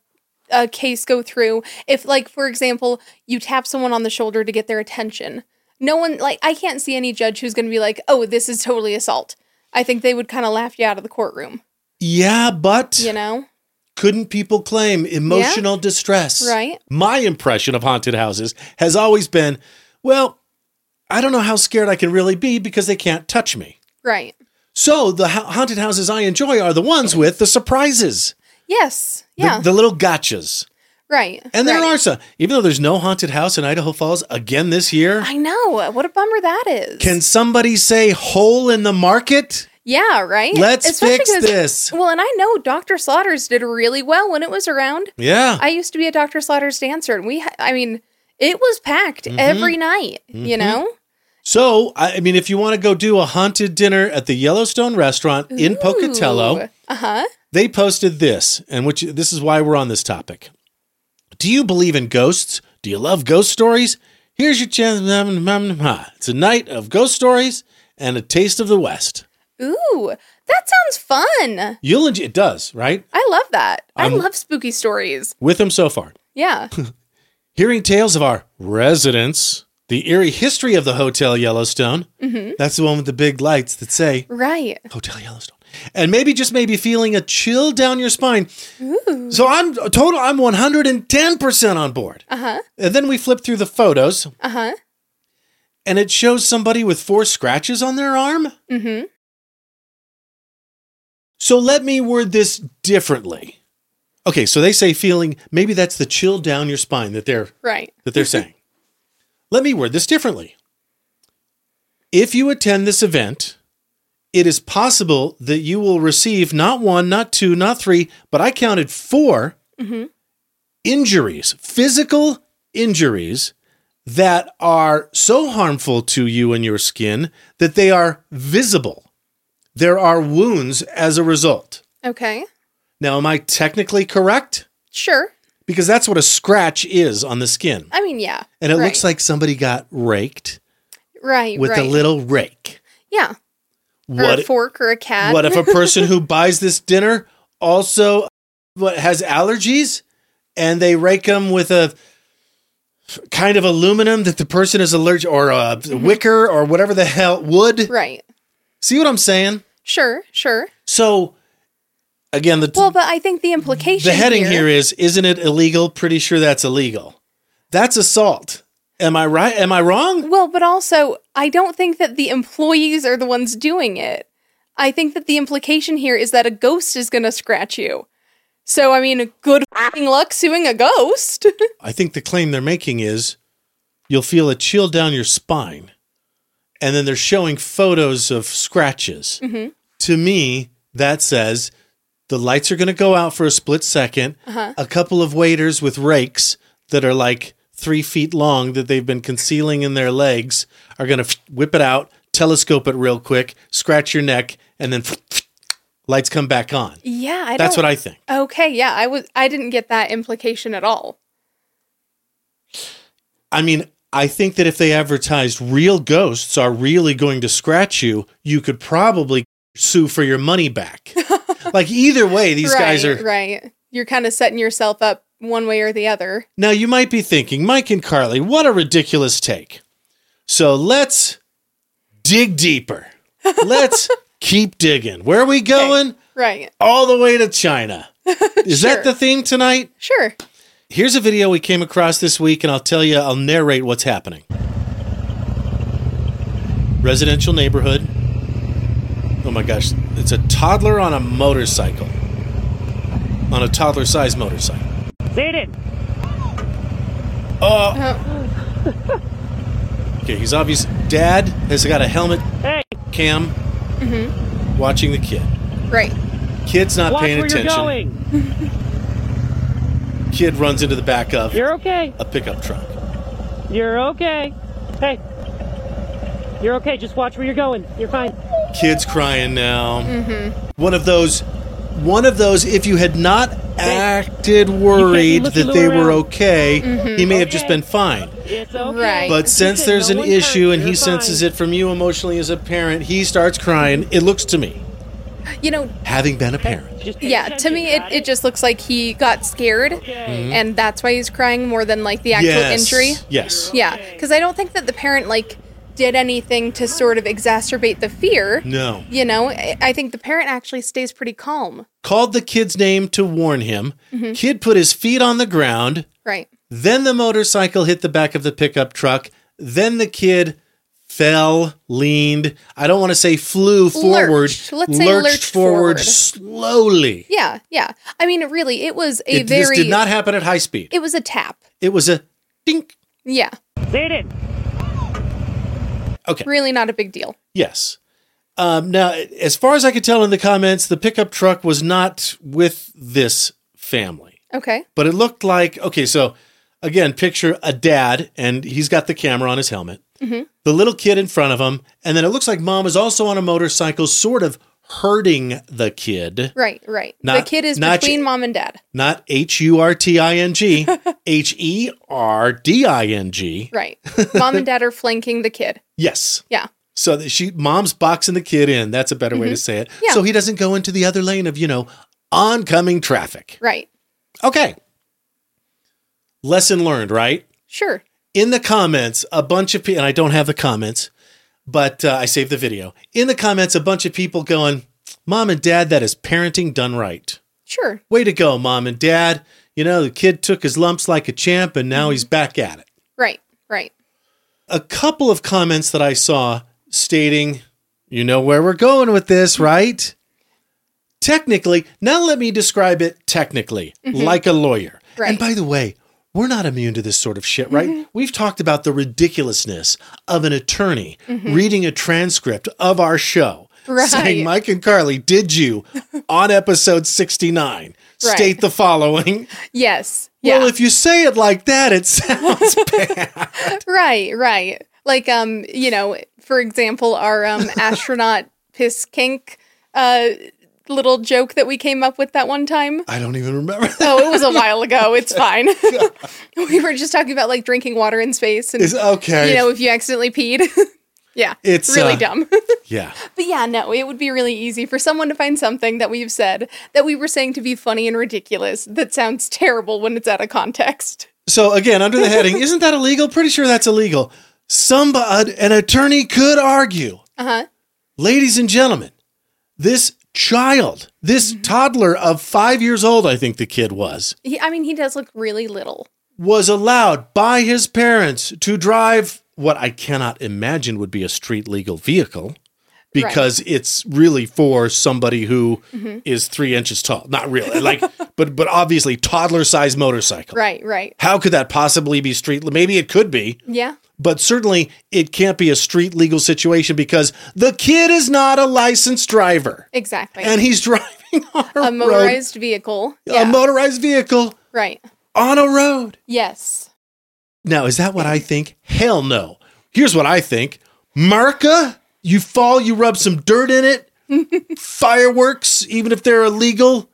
a case go through if, like, for example, you tap someone on the shoulder to get their attention. No one, like, I can't see any judge who's going to be like, oh, this is totally assault. I think they would kind of laugh you out of the courtroom. Yeah, but... You know? Couldn't people claim emotional distress? Right. My impression of haunted houses has always been, well, I don't know how scared I can really be because they can't touch me. Right. So the haunted houses I enjoy are the ones with the surprises. Yes. Yeah. The little gotchas. Right. And there are some, even though there's no haunted house in Idaho Falls again this year. I know. What a bummer that is. Can somebody say hole in the market? Yeah, right? Let's fix this. Well, and I know Dr. Slaughters did really well when it was around. Yeah. I used to be a Dr. Slaughters dancer, and it was packed every night, you know? So, I mean, if you want to go do a haunted dinner at the Yellowstone restaurant in Pocatello, they posted this, and this is why we're on this topic. Do you believe in ghosts? Do you love ghost stories? Here's your chance. It's a night of ghost stories and a taste of the West. Ooh, that sounds fun. It does, right? I love that. I love spooky stories. With them so far. Yeah. Hearing tales of our residents, the eerie history of the Hotel Yellowstone. Mm-hmm. That's the one with the big lights that say right. Hotel Yellowstone. And maybe feeling a chill down your spine. Ooh. So I'm 110% on board. Uh-huh. And then we flip through the photos. Uh-huh. And it shows somebody with 4 scratches on their arm. Mm-hmm. So let me word this differently. Okay, so they say maybe that's the chill down your spine that they're saying. Let me word this differently. If you attend this event, it is possible that you will receive not 1, not 2, not 3, but I counted 4 injuries, physical injuries that are so harmful to you and your skin that they are visible. There are wounds as a result. Okay. Now, am I technically correct? Sure. Because that's what a scratch is on the skin. I mean, yeah. And it looks like somebody got raked. Right, with a little rake. Yeah. Or a fork or a cat. What if a person who buys this dinner also has allergies and they rake them with a kind of aluminum that the person is allergic, or a wicker or whatever the hell, wood? Right. See what I'm saying? Sure. So, again, but I think the implication the heading here is, isn't it illegal? Pretty sure that's illegal. That's assault. Am I right? Am I wrong? Well, but also, I don't think that the employees are the ones doing it. I think that the implication here is that a ghost is going to scratch you. So, I mean, good f***ing luck suing a ghost. I think the claim they're making is you'll feel a chill down your spine. And then they're showing photos of scratches. Mm-hmm. To me, that says the lights are going to go out for a split second. A couple of waiters with rakes that are like 3 feet long that they've been concealing in their legs are going to whip it out, telescope it real quick, scratch your neck, and then lights come back on. Yeah, that's what I think. Okay, yeah, I didn't get that implication at all. I mean, I think that if they advertised real ghosts are really going to scratch you, you could probably sue for your money back. Like either way, these guys are... Right. You're kind of setting yourself up one way or the other. Now, you might be thinking, Mike and Carly, what a ridiculous take. So let's dig deeper. Let's keep digging. Where are we going? Okay. Right. All the way to China. Is that the theme tonight? Sure. Here's a video we came across this week, and I'll narrate what's happening. Residential neighborhood. Oh my gosh, it's a toddler on a motorcycle. On a toddler-sized motorcycle. Okay, he's obvious. Dad has got a helmet cam watching the kid. Right. Kid's not paying where attention. You're going. Kid runs into the back of You're okay. a pickup truck. You're okay. Hey. You're okay. Just watch where you're going. You're fine. Kid's crying now. One of those, if you had not acted worried that they were okay, he may have just been fine. It's okay. Right. But since there's an issue and he senses it from you emotionally as a parent, he starts crying. It looks to me, You know, having been a parent. yeah, to me it just looks like he got scared and that's why he's crying more than like the actual injury. Yes. Yeah, because I don't think that the parent like did anything to sort of exacerbate the fear. No. You know, I think the parent actually stays pretty calm. Called the kid's name to warn him. Kid put his feet on the ground. Right. Then the motorcycle hit the back of the pickup truck. Then the kid fell, leaned. I don't want to say flew forward. Lurched. Let's say lurched forward. Slowly. Yeah, yeah. I mean, really, it was This did not happen at high speed. It was a tap. It was a dink. Yeah. Zayden. Okay. Really not a big deal. Yes. Now, as far as I could tell in the comments, the pickup truck was not with this family. Okay. But it looked like, okay, so again, picture a dad, and he's got the camera on his helmet. The little kid in front of him, and then it looks like mom is also on a motorcycle, sort of hurting the kid. Right, right. Not- the kid is not- between mom and dad. Not HURTING, HERDING. Right. Mom and dad are flanking the kid. Yes. Yeah. So that mom's boxing the kid in. That's a better way to say it. Yeah. So he doesn't go into the other lane of, oncoming traffic. Right. Okay. Lesson learned, right? Sure. In the comments, a bunch of people, and I don't have the comments, but I saved the video. In the comments, a bunch of people going, Mom and Dad, that is parenting done right. Sure. Way to go, Mom and Dad. The kid took his lumps like a champ, and now he's back at it. Right, right. A couple of comments that I saw stating, you know where we're going with this, right? Technically, now let me describe it technically, like a lawyer. Right. And by the way, we're not immune to this sort of shit, right? We've talked about the ridiculousness of an attorney reading a transcript of our show, saying, Mike and Carly, did you, on episode 69, state the following? Yes. Yeah. Well, if you say it like that, it sounds bad. Right. Like, for example, our astronaut piss kink little joke that we came up with that one time. I don't even remember that. Oh, it was a while ago. It's fine. We were just talking about like drinking water in space and okay. If you accidentally peed. Yeah. It's really dumb. Yeah. But yeah, no, it would be really easy for someone to find something that we've said that we were saying to be funny and ridiculous that sounds terrible when it's out of context. So again, under the heading, isn't that illegal? Pretty sure that's illegal. An attorney could argue. Ladies and gentlemen, this child, this toddler of 5 years old, I think the kid was. He does look really little. Was allowed by his parents to drive what I cannot imagine would be a street legal vehicle, because it's really for somebody who is 3 inches tall. Not really, but obviously toddler-sized motorcycle. Right. How could that possibly be street? Maybe it could be. Yeah. But certainly it can't be a street legal situation because the kid is not a licensed driver. Exactly. And he's driving on a motorized vehicle. Yeah. A motorized vehicle. Right. On a road. Yes. Now, is that what I think? Hell no. Here's what I think. Marca, you fall, you rub some dirt in it. Fireworks, even if they're illegal.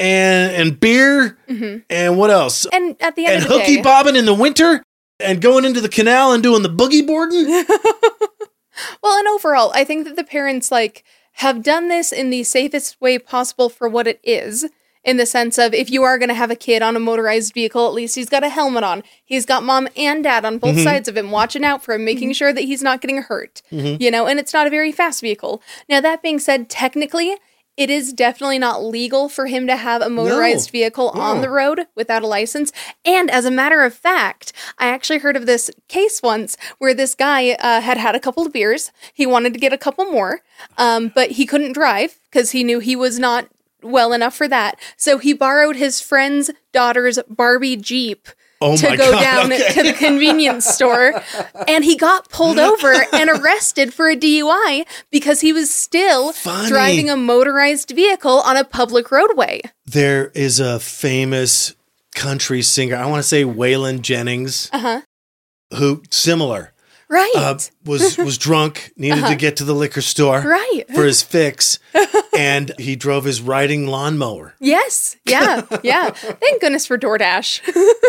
And beer. And what else? And at the end of the day. And hooky bobbing in the winter. And going into the canal and doing the boogie boarding? Well, and overall, I think that the parents, have done this in the safest way possible for what it is. In the sense of, if you are going to have a kid on a motorized vehicle, at least he's got a helmet on. He's got mom and dad on both sides of him, watching out for him, making sure that he's not getting hurt. And it's not a very fast vehicle. Now, that being said, technically, it is definitely not legal for him to have a motorized vehicle on the road without a license. And as a matter of fact, I actually heard of this case once where this guy had a couple of beers. He wanted to get a couple more, but he couldn't drive because he knew he was not well enough for that. So he borrowed his friend's daughter's Barbie Jeep Oh to my go God, down okay. to the convenience store, and he got pulled over and arrested for a DUI because he was still Funny. driving a motorized vehicle on a public roadway. There is a famous country singer, I want to say Waylon Jennings, who, similar, Right. was drunk, needed to get to the liquor store Right. for his fix, and he drove his riding lawnmower. Yes. Yeah. Yeah. Thank goodness for DoorDash.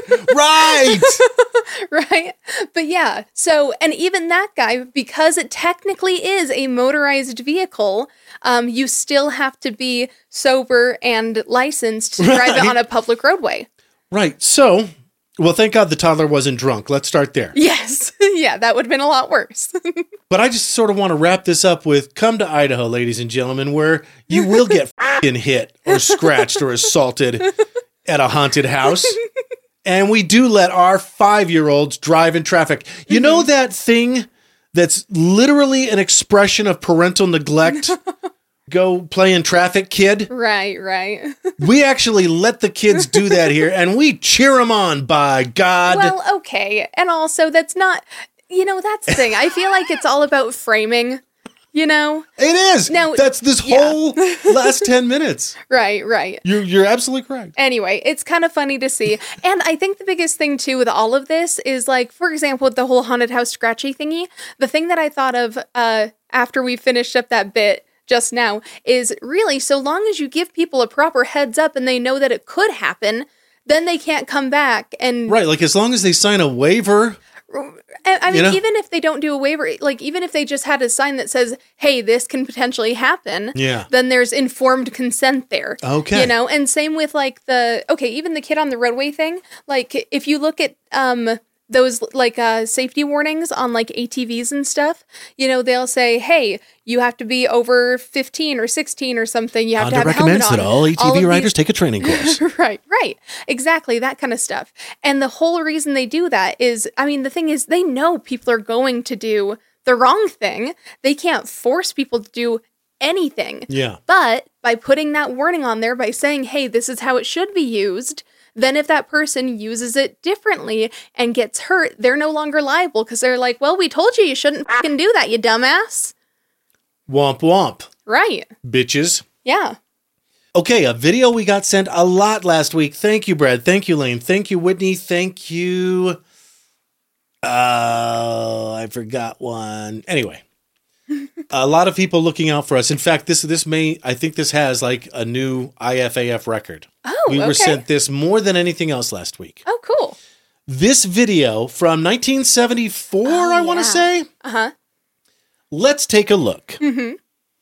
Right! Right. But yeah. So, and even that guy, because it technically is a motorized vehicle, you still have to be sober and licensed to drive it Right. on a public roadway. Right. So, well, thank God the toddler wasn't drunk. Let's start there. Yes. Yeah. That would have been a lot worse. But I just sort of want to wrap this up with come to Idaho, ladies and gentlemen, where you will get f***ing hit or scratched or assaulted at a haunted house. And we do let our 5-year-olds drive in traffic. You know that thing that's literally an expression of parental neglect? Go play in traffic, kid. Right. Right. We actually let the kids do that here, and we cheer them on, by God. Well, okay. And also, that's not, that's the thing. I feel like it's all about framing, It is. No, That's this yeah. whole last 10 minutes. Right. Right. You're absolutely correct. Anyway, it's kind of funny to see. And I think the biggest thing, too, with all of this is, like, for example, with the whole haunted house scratchy thingy, the thing that I thought of after we finished up that bit just now is really, so long as you give people a proper heads up and they know that it could happen, then they can't come back. And Right, like as long as they sign a waiver. I mean, You know? even if they don't do a waiver, like even if they just had a sign that says, hey, this can potentially happen, Yeah. then there's informed consent there. Okay. And same with like even the kid on the roadway thing, like if you look at those like safety warnings on like ATVs and stuff, they'll say, hey, you have to be over 15 or 16 or something. You have to have a helmet on. all ATV of riders these- take a training course. Right. Exactly. That kind of stuff. And the whole reason they do that is, I mean, the thing is they know people are going to do the wrong thing. They can't force people to do anything. Yeah. But by putting that warning on there, by saying, hey, this is how it should be used, then if that person uses it differently and gets hurt, they're no longer liable because they're like, well, we told you shouldn't fucking do that, you dumbass. Womp womp, Right. bitches. Yeah. Okay, a video we got sent a lot last week. Thank you, Brad. Thank you, Lane. Thank you, Whitney. Thank you. I forgot one. Anyway, a lot of people looking out for us. In fact, this I think this has like a new IFAF record. Oh, We were okay. sent this more than anything else last week. Oh, cool. This video from 1974, I want to yeah. say. Uh-huh. Let's take a look. Mm-hmm.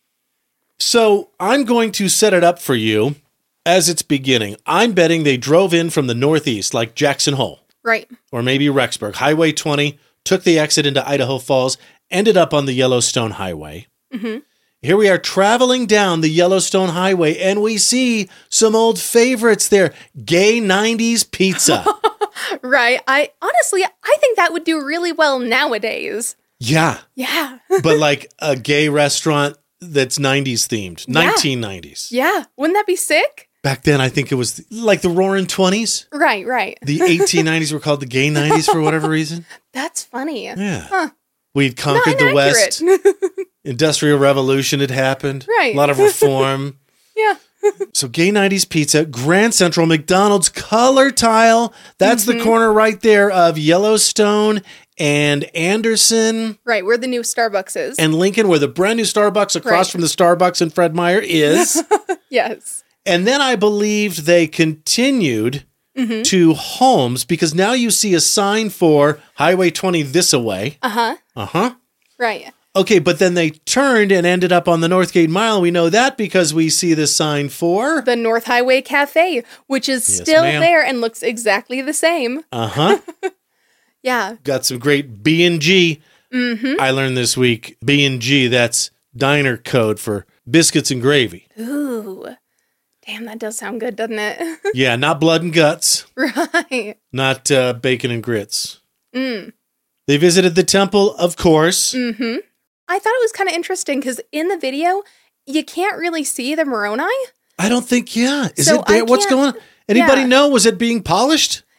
So I'm going to set it up for you as it's beginning. I'm betting they drove in from the northeast, like Jackson Hole, Right. or maybe Rexburg. Highway 20, took the exit into Idaho Falls, ended up on the Yellowstone Highway. Mm-hmm. Here we are traveling down the Yellowstone Highway, and we see some old favorites there. Gay 90s pizza. Right. I think that would do really well nowadays. Yeah, Yeah. but like a gay restaurant that's 90s themed, Yeah. 1990s. Yeah. Wouldn't that be sick? Back then, I think it was like the Roaring 20s. Right. The 1890s were called the gay 90s for whatever reason. That's funny. Yeah. Huh. We'd conquered the West. Industrial Revolution had happened. Right. A lot of reform. Yeah. So gay 90s pizza, Grand Central, McDonald's, Color Tile. That's the corner right there of Yellowstone and Anderson Right. Where the new Starbucks is. and Lincoln, where the brand new Starbucks across Right. from the Starbucks in Fred Meyer is. Yes. And then I believed they continued to Holmes because now you see a sign for Highway 20 this away. Uh-huh. Right. Okay, but then they turned and ended up on the Northgate Mile. We know that because we see the sign for... The North Highway Cafe, which is Yes, still ma'am. there and looks exactly the same. Uh-huh. Yeah. Got some great B&G. I learned this week. B&G, that's diner code for biscuits and gravy. Ooh. Damn, that does sound good, doesn't it? Yeah, not blood and guts. Right. Not bacon and grits. They visited the temple, of course. I thought it was kind of interesting because in the video, you can't really see the Moroni. I don't think, yeah. Is So it there? I What's can't- going on? Anybody yeah. know? Was it being polished?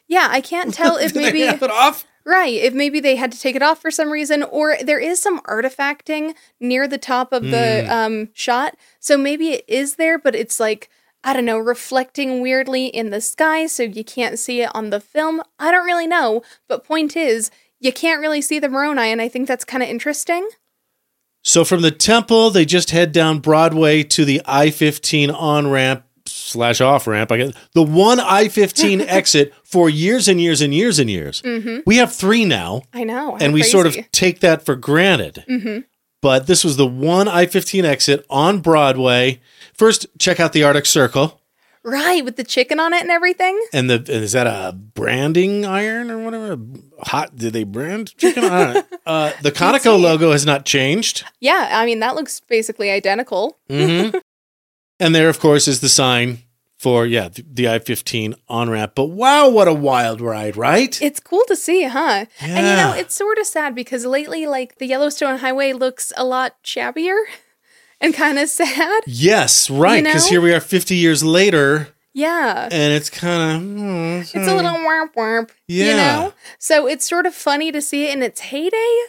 Yeah, I can't tell if Did maybe they have it off? right, if maybe they had to take it off for some reason, or there is some artifacting near the top of the shot. So maybe it is there, but it's like, I don't know, reflecting weirdly in the sky, so you can't see it on the film. I don't really know, but point is, you can't really see the Moroni, and I think that's kind of interesting. So from the temple, they just head down Broadway to the I-15 on-ramp / off-ramp. I guess the one I-15 exit for years and years and years and years. Mm-hmm. We have 3 now. I know. And we sort of take that for granted. Mm-hmm. But this was the one I-15 exit on Broadway. First, check out the Arctic Circle. Right, with the chicken on it and everything. And is that a branding iron or whatever? Did they brand chicken? I don't know. The Conoco logo has not changed. Yeah, I mean, that looks basically identical. Mm-hmm. And there, of course, is the sign for, the I-15 on-ramp. But wow, what a wild ride, right? It's cool to see, huh? Yeah. And, it's sort of sad because lately, the Yellowstone Highway looks a lot shabbier and kind of sad. Yes, right, because here we are 50 years later. Yeah. And it's kind of... it's a little womp. Yeah. So it's sort of funny to see it in its heyday,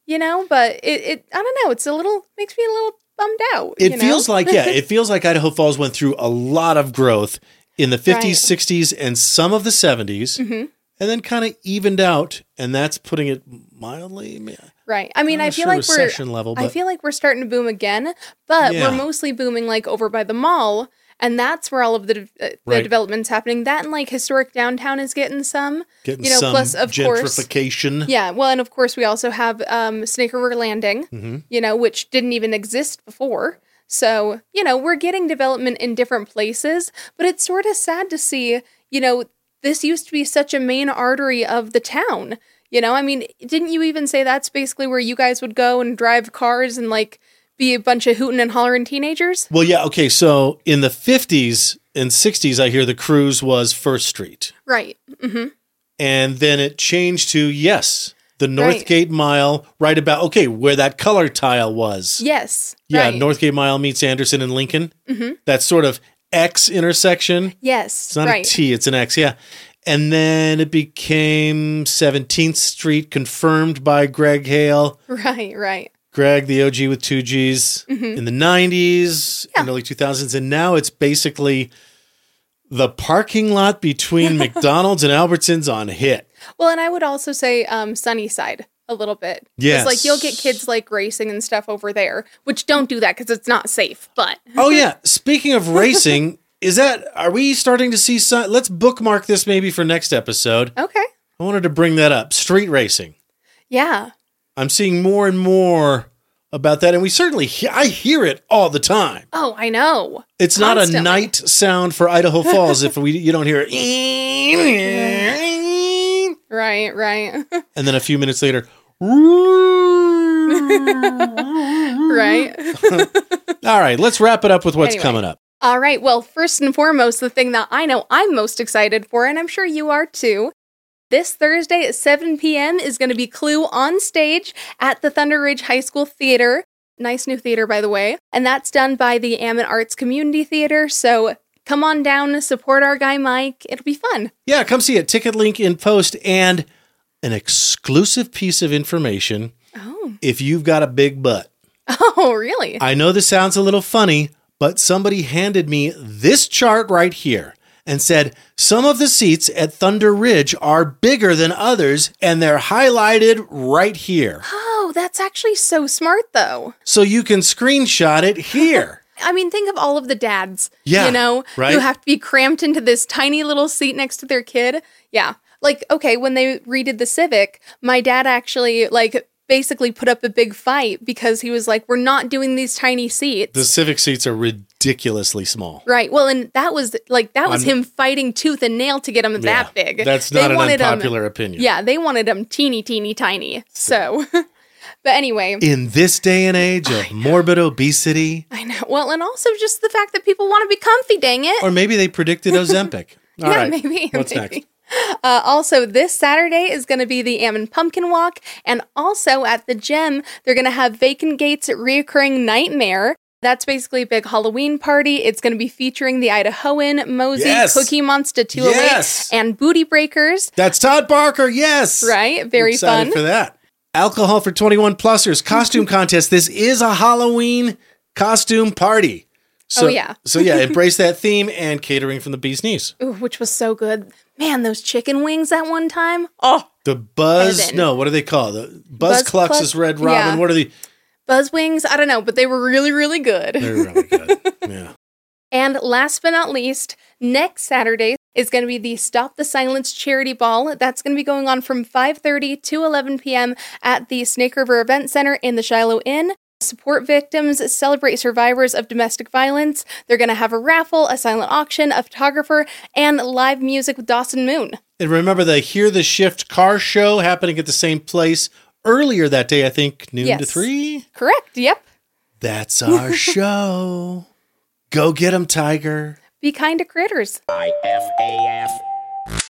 but it I don't know, makes me a little bummed out. It feels like, it feels like Idaho Falls went through a lot of growth in the 50s, right. 60s, and some of the 70s, and then kind of evened out, and that's putting it mildly. Right. I mean, I feel like we're starting to boom again, but we're mostly booming over by the mall, and that's where all of the development's happening. That and historic downtown is getting some, some plus of gentrification. Course, yeah. Well, and of course we also have Snake River Landing, which didn't even exist before. So, we're getting development in different places, but it's sort of sad to see, this used to be such a main artery of the town. I mean, didn't you even say that's basically where you guys would go and drive cars and be a bunch of hooting and hollering teenagers? Well, yeah. Okay. So in the 50s and 60s, I hear the cruise was First Street. Right. Mm-hmm. And then it changed to, the Northgate Mile, right about, where that color tile was. Yes. Yeah. Right. Northgate Mile meets Anderson and Lincoln. Mm-hmm. That sort of X intersection. Yes. It's not a T, it's an X. Yeah. And then it became 17th Street, confirmed by Greg Hale. Right. Greg, the OG with 2 Gs in the 90s and early 2000s. And now it's basically the parking lot between McDonald's and Albertsons on Hit. Well, and I would also say Sunnyside a little bit. Yes. Because you'll get kids racing and stuff over there, which don't do that because it's not safe. But oh, yeah. Speaking of racing, are we starting to see let's bookmark this maybe for next episode. Okay. I wanted to bring that up. Street racing. Yeah. I'm seeing more and more about that, and we certainly I hear it all the time. Oh, I know. It's constantly. Not a night sound for Idaho Falls if you don't hear it. Right. And then a few minutes later, right. All right, let's wrap it up with what's coming up. All right. Well, first and foremost, the thing that I know I'm most excited for, and I'm sure you are too, this Thursday at 7 p.m. is going to be Clue on stage at the Thunder Ridge High School Theater. Nice new theater, by the way. And that's done by the Ammon Arts Community Theater. So come on down, support our guy Mike. It'll be fun. Yeah, come see it. Ticket link in post and an exclusive piece of information. Oh. If you've got a big butt. Oh, really? I know this sounds a little funny, but somebody handed me this chart right here and said some of the seats at Thunder Ridge are bigger than others, and they're highlighted right here. Oh, that's actually so smart, though. So you can screenshot it here. I mean, think of all of the dads, right? Who have to be cramped into this tiny little seat next to their kid. Yeah. When they redid the Civic, my dad actually, basically put up a big fight because he was like, we're not doing these tiny seats. The Civic seats are ridiculously small. Right. Well, and that was him fighting tooth and nail to get them that big. That's not an unpopular opinion. Yeah, they wanted them teeny, teeny, tiny. So, but anyway. In this day and age of morbid obesity. I know. Well, and also just the fact that people want to be comfy, dang it. Or maybe they predicted Ozempic. All right. Maybe. What's next? Also, this Saturday is going to be the Ammon Pumpkin Walk, and also at the Gem, they're going to have Vacant Gates Reoccurring Nightmare. That's basically a big Halloween party. It's going to be featuring the Idahoan, Mosey, Yes. Cookie Monster 208, Yes. and Booty Breakers. That's Todd Barker. Yes. Right? Very Excited fun. for that. Alcohol for 21 plusers. Costume contest. This is a Halloween costume party. So, yeah. So yeah, embrace that theme and catering from the Bee's Knees. Ooh, which was so good. Man, those chicken wings that one time. Oh, The Buzz. Heaven. No, what do they call it? The Buzz Buzz Cluck's Cluck? Red Robin. Yeah. What are the? Buzz wings. I don't know, but they were really, really good. They're really good. Yeah. And last but not least, next Saturday is going to be the Stop the Silence Charity Ball. That's going to be going on from 5:30 to 11 p.m. at the Snake River Event Center in the Shiloh Inn. Support victims, celebrate survivors of domestic violence. They're going to have a raffle, a silent auction, a photographer, and live music with Dawson Moon. And remember the Hear the Shift car show happening at the same place earlier that day, I think noon to 3. Correct, yep. That's our show. Go get 'em, Tiger. Be kind to critters. IFAF.